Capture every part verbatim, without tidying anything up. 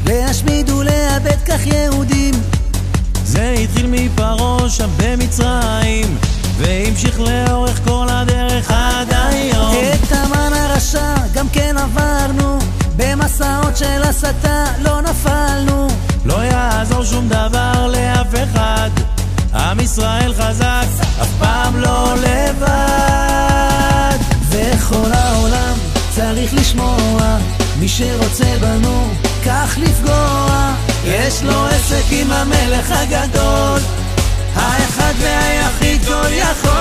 להשמיד ולאבד כך יהודים. זה התחיל מפרעה שם במצרים, והמשיך לאורך כל הדרך עד היום. את המן הרשע גם כן עברנו, במסעות של הסתה לא נפלנו. לא יעזור שום דבר לאף אחד, עם ישראל חזק, אף פעם לא לבד. וכל העולם צריך לשמוע, מי שרוצה בנו כך לפגוע. יש לו עסק עם המלך הגדול, האחד והיחיד כל יכול.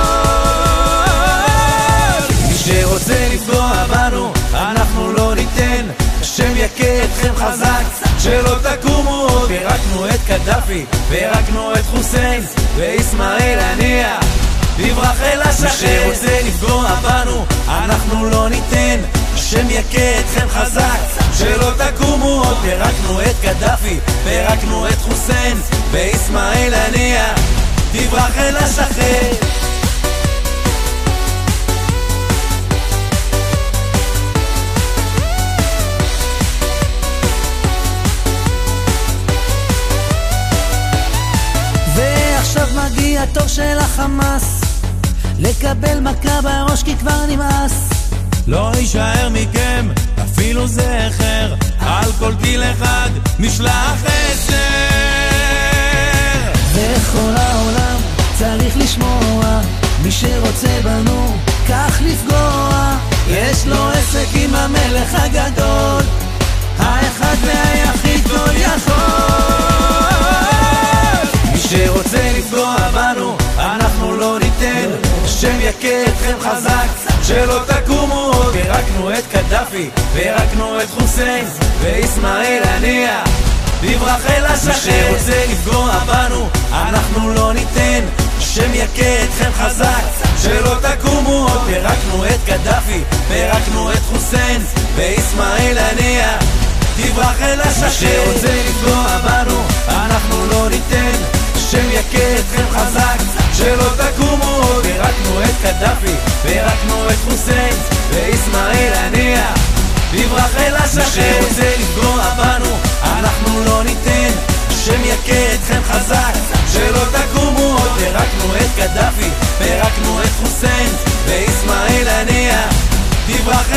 מי שרוצה לפגוע בנו אנחנו לא ניתן, השם יכה אתכם חזק, שלא תקומו עוד. פירקנו את קדאפי, פירקנו את חוסיין, ואיסמעיל הנייה יברח אל השכן. מי שרוצה לפגוע בנו אנחנו לא ניתן, השם יכה אתכם חזק, שלא תקומו עוד. פירקנו את קדאפי, פירקנו את חוסיין, ואיסמעיל הנייה יברח אל השכן. ועכשיו מגיע תור של החמאס, לקבל מכה בראש כי כבר נמאס. לא יישאר מכם אפילו זכר, על כל טיל אחד נשלח עשר. וכל העולם צריך לשמוע, מי שרוצה בנו כך לפגוע. יש לו עסק עם המלך הגדול, האחד והיחיד כל יכול. מי שרוצה לפגוע בנו אנחנו לא ניתן, השם יכה אתכם חזק, שלא תקומו עוד. פירקנו את קדאפי, פירקנו את חוסיין, ואיסמעיל הנייה יברח אל השכן. מי שרוצה לפגוע בנו אנחנו לא ניתן, השם יכה אתכם חזק, שלא תקומו עוד. פירקנו את קדאפי, פירקנו את חוסיין, ואיסמעיל הנייה יברח אל השכן. מי שרוצה לפגוע בנו אנחנו לא ניתן, השם יכה אתכם חזק, שלא תקומו עוד. פירקנו את קדאפי, פירקנו את חוסיין, ואיסמעיל הנייה יברח אל השכן. מי שרוצה לפגוע בנו אנחנו לא ניתן, השם יכה אתכם חזק, שלא תקומו עוד. פירקנו את קדאפי, פירקנו את חוסיין, ואיסמעיל הנייה יברח